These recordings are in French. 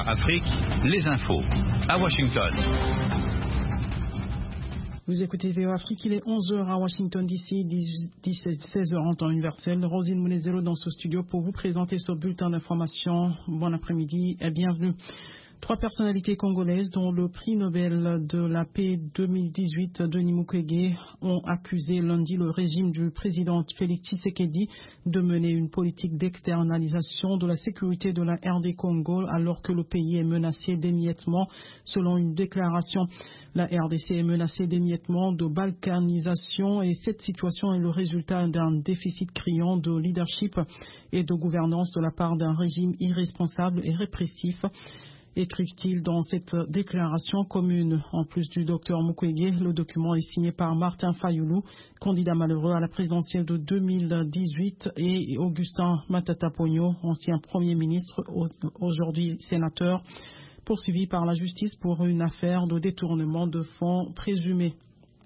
Afrique, les infos. À Washington. Vous écoutez VOA Afrique, il est 11h à Washington DC, 16h en temps universel. Rosine Mounezelo dans ce studio pour vous présenter ce bulletin d'information. Bon après-midi et bienvenue. 3 personnalités congolaises, dont le prix Nobel de la paix 2018, Denis Mukwege, ont accusé lundi le régime du président Félix Tshisekedi de mener une politique d'externalisation de la sécurité de la RD Congo alors que le pays est menacé d'émiettement, selon une déclaration. La RDC est menacée d'émiettement, de balkanisation et cette situation est le résultat d'un déficit criant de leadership et de gouvernance de la part d'un régime irresponsable et répressif, écrivent-ils dans cette déclaration commune. En plus du docteur Mukwege, le document est signé par Martin Fayulu, candidat malheureux à la présidentielle de 2018, et Augustin Matata Ponyo, ancien Premier ministre, aujourd'hui sénateur, poursuivi par la justice pour une affaire de détournement de fonds présumés.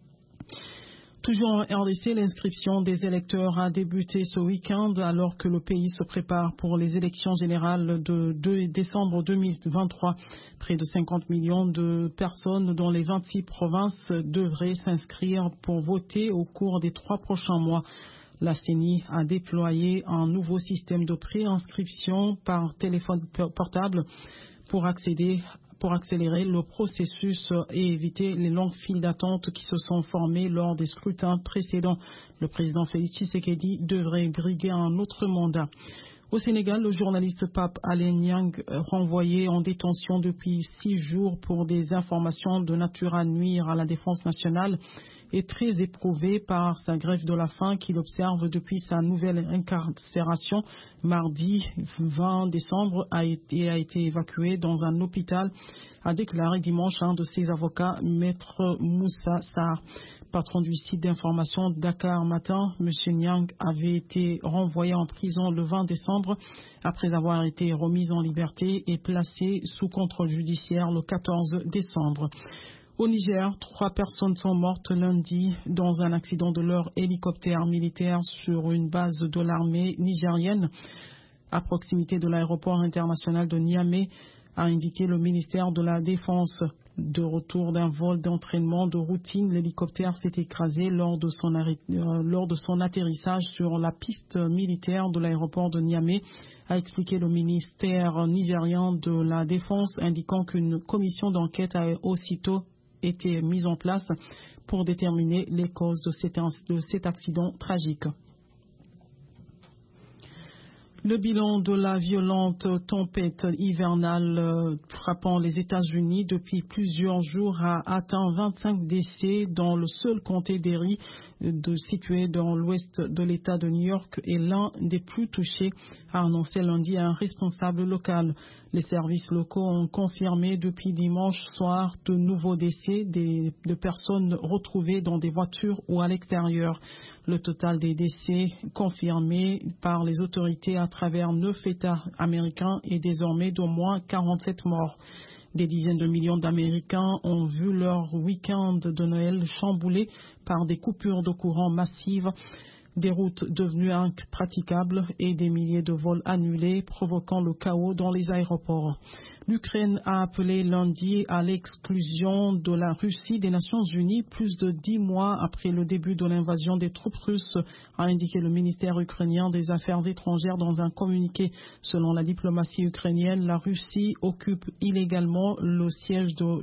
Toujours en RDC, l'inscription des électeurs a débuté ce week-end alors que le pays se prépare pour les élections générales de 2 décembre 2023. Près de 50 millions de personnes dans les 26 provinces devraient s'inscrire pour voter au cours des 3 prochains mois. La CENI a déployé un nouveau système de pré-inscription par téléphone portable pour accélérer le processus et éviter les longues files d'attente qui se sont formées lors des scrutins précédents. Le président Félix Tshisekedi devrait briguer un autre mandat. Au Sénégal, le journaliste Pape Alé Niang, renvoyé en détention depuis 6 jours pour des informations de nature à nuire à la défense nationale, est très éprouvé par sa grève de la faim qu'il observe depuis sa nouvelle incarcération. Mardi 20 décembre a été évacué dans un hôpital, a déclaré dimanche un de ses avocats, Maître Moussa Sarr. Patron du site d'information Dakar Matin, M. Niang avait été renvoyé en prison le 20 décembre après avoir été remis en liberté et placé sous contrôle judiciaire le 14 décembre. Au Niger, 3 personnes sont mortes lundi dans un accident de leur hélicoptère militaire sur une base de l'armée nigérienne à proximité de l'aéroport international de Niamey, a indiqué le ministère de la Défense. De retour d'un vol d'entraînement de routine, l'hélicoptère s'est écrasé lors de son atterrissage sur la piste militaire de l'aéroport de Niamey, a expliqué le ministère nigérien de la Défense, indiquant qu'une commission d'enquête a aussitôt été mise en place pour déterminer les causes de cet accident tragique. Le bilan de la violente tempête hivernale frappant les États-Unis depuis plusieurs jours a atteint 25 décès dans le seul comté d'Erie, situé dans l'ouest de l'État de New York, et l'un des plus touchés, a annoncé lundi un responsable local. Les services locaux ont confirmé depuis dimanche soir de nouveaux décès de personnes retrouvées dans des voitures ou à l'extérieur. Le total des décès confirmés par les autorités à travers 9 États américains est désormais d'au moins 47 morts. Des dizaines de millions d'Américains ont vu leur week-end de Noël chamboulé par des coupures de courant massives, des routes devenues impraticables et des milliers de vols annulés, provoquant le chaos dans les aéroports. L'Ukraine a appelé lundi à l'exclusion de la Russie des Nations Unies plus de 10 mois après le début de l'invasion des troupes russes, a indiqué le ministère ukrainien des Affaires étrangères dans un communiqué. Selon la diplomatie ukrainienne, la Russie occupe illégalement le siège de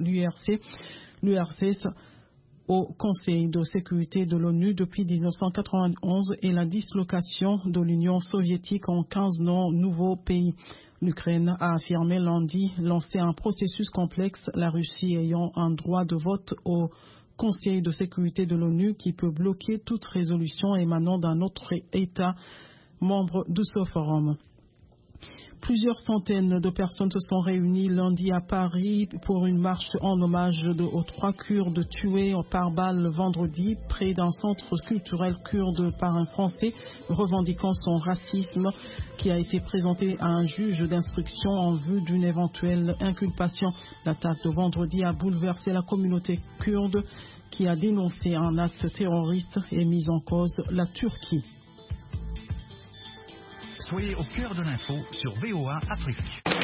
l'URSS au Conseil de sécurité de l'ONU depuis 1991 et la dislocation de l'Union soviétique en 15 nouveaux pays. L'Ukraine a affirmé lundi lancer un processus complexe, la Russie ayant un droit de vote au Conseil de sécurité de l'ONU qui peut bloquer toute résolution émanant d'un autre État membre de ce forum. Plusieurs centaines de personnes se sont réunies lundi à Paris pour une marche en hommage aux 3 Kurdes tués par balle vendredi près d'un centre culturel kurde par un Français revendiquant son racisme, qui a été présenté à un juge d'instruction en vue d'une éventuelle inculpation. L'attaque de vendredi a bouleversé la communauté kurde qui a dénoncé un acte terroriste et mis en cause la Turquie. Soyez au cœur de l'info sur VOA Afrique.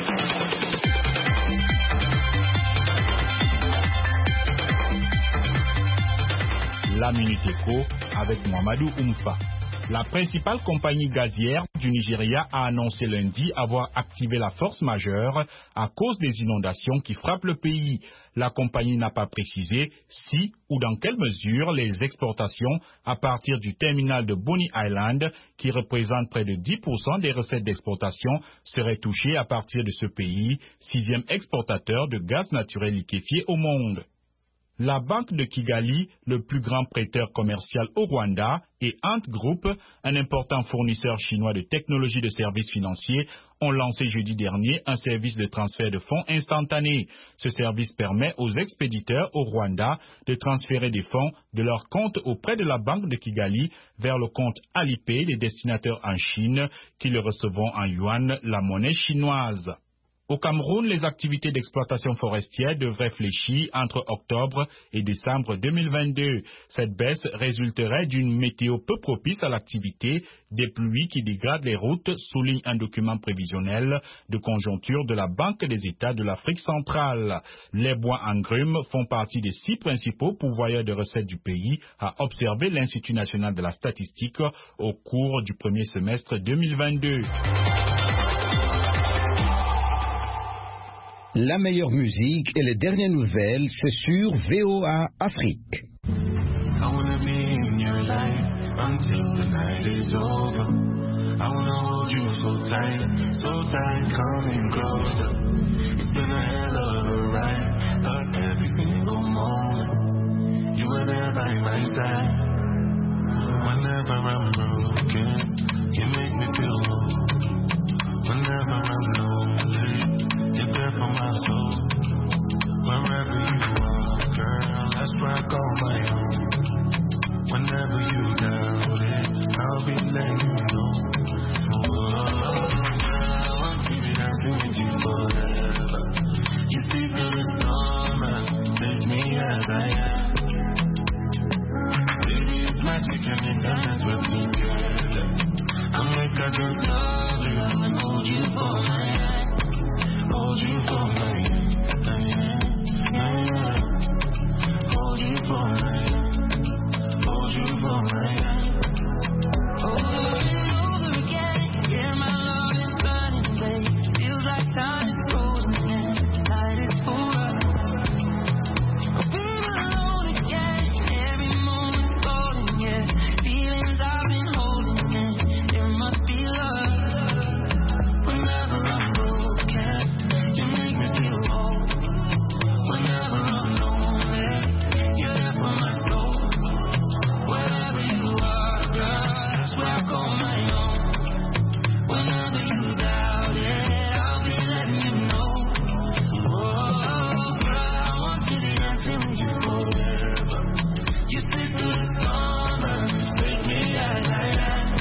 La Minute Éco avec Mohamedou Oumfa. La principale compagnie gazière du Nigeria a annoncé lundi avoir activé la force majeure à cause des inondations qui frappent le pays. La compagnie n'a pas précisé si ou dans quelle mesure les exportations à partir du terminal de Bonny Island, qui représente près de 10% des recettes d'exportation, seraient touchées à partir de ce pays, 6e exportateur de gaz naturel liquéfié au monde. La Banque de Kigali, le plus grand prêteur commercial au Rwanda, et Ant Group, un important fournisseur chinois de technologies de services financiers, ont lancé jeudi dernier un service de transfert de fonds instantané. Ce service permet aux expéditeurs au Rwanda de transférer des fonds de leur compte auprès de la Banque de Kigali vers le compte Alipay des destinataires en Chine qui le recevront en yuan, la monnaie chinoise. Au Cameroun, les activités d'exploitation forestière devraient fléchir entre octobre et décembre 2022. Cette baisse résulterait d'une météo peu propice à l'activité, des pluies qui dégradent les routes, souligne un document prévisionnel de conjoncture de la Banque des États de l'Afrique centrale. Les bois en grumes font partie des 6 principaux pourvoyeurs de recettes du pays, a observé l'Institut national de la statistique au cours du premier semestre 2022. La meilleure musique et les dernières nouvelles, c'est sur VOA Afrique. I wanna be in your life until the night is over. I wanna hold you so tight, coming closer. It's been a hell of a ride, but every single moment you were there by my side. Whenever I'm broken, you make me feel whole. Whenever I'm lonely, you're there for my soul. Wherever you are, girl, that's where I call my home. Whenever you doubt it, I'll be letting you know. Oh, I want to be dancing with you forever. You see through the storm and take me as I am. Baby, it's magic and it doesn't work together. I'll make I just love you and hold you for my hand. Hold you for my hand, hold you for my hand, hold you for my hand. Over and over again, yeah, my love is burning, babe. Feels like time is frozen and night is for us. I've been alone again, every moment's falling, yeah. Feelings I've been holding, and there must be love. Whenever I'm broken, you make me feel whole. Whenever I'm lonely, you're there for my soul. Wherever you are, girl, that's where I call my own. Whenever you doubt it, I'll be letting you know. Oh, girl, I want to be dancing with you forever. You sit through the storm and take me as I am.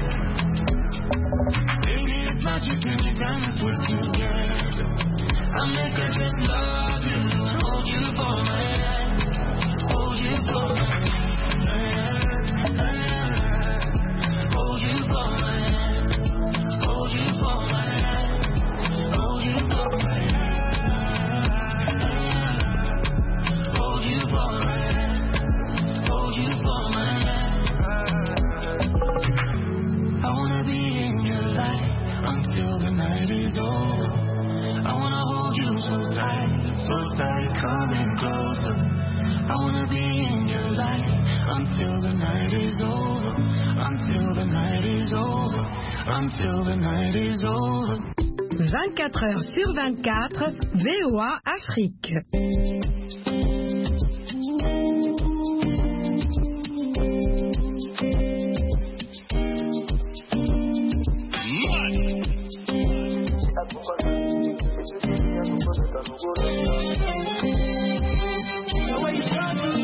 Baby, it's magic and you can't put together. I make her just love you and hold you for my hand. Hold you for my hand. Hold you for my hand. Hold you for my hand. Hold you for my hand. Hold you for my hand. Hold you for my hand. I wanna be in your life until the night is over. I wanna hold you so tight, coming closer. I wanna be in your life until the night is over, until the night is over, until the night is over. 24 heures sur 24, VOA Afrique.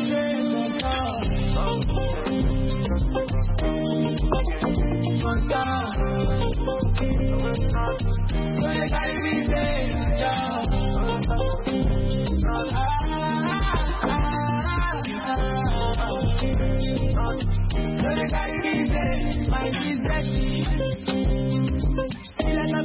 Oh,